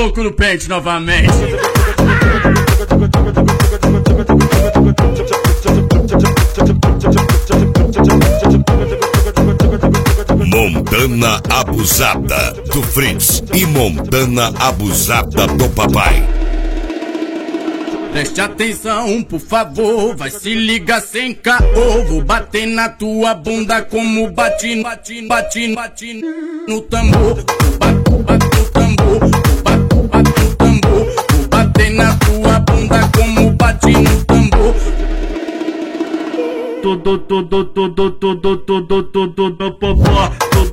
Louco no pente novamente. Montana Abusada do Fritz e Montana Abusada do Papai. Preste atenção, por favor, vai se ligar sem caô. Vou bater na tua bunda como bate no tambor. Bato no tambor, bato no tambor. Vou bater na tua bunda como bate no tambor. Todo popó.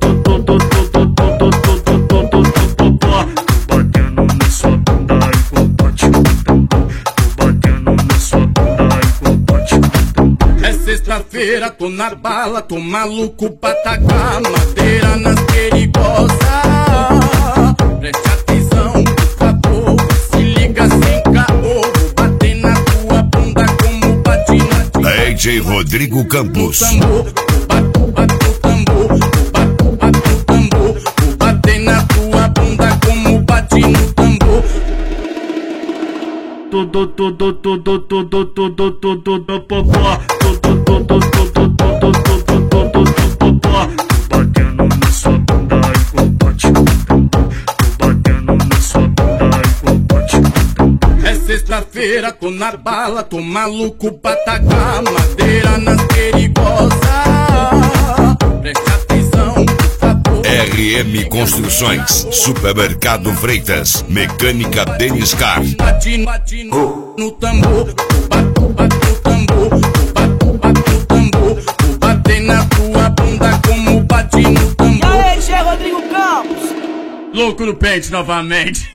Batendo na sua bunda igual bate no tambor. Batendo na sua bunda igual bate no tambor. É sexta-feira, tô na bala, tô maluco pra tacar madeira nas perigosas. Preste atenção, por favor, se liga sem caô. Vou bater na tua bunda como bate na DJ Rodrigo Campos. Bato no tambor, bato no tambor. Vou bater na tua bunda como bate no tambor. Todo popó. Batendo na sua bunda igual bate no tambor. Batendo na sua bunda igual bate no tambor. É sexta-feira, tô na bala, tô maluco pra tacar madeira nas perigosas. Preste atenção, por favor. RM Construções, Supermercado Freitas, Mecânica Denis Car. Bate no tambor, bato no tambor, bato no tambor. Vou bater na tua bunda como bate no tambor. E aí, Rodrigo Campos? Louco no pente novamente.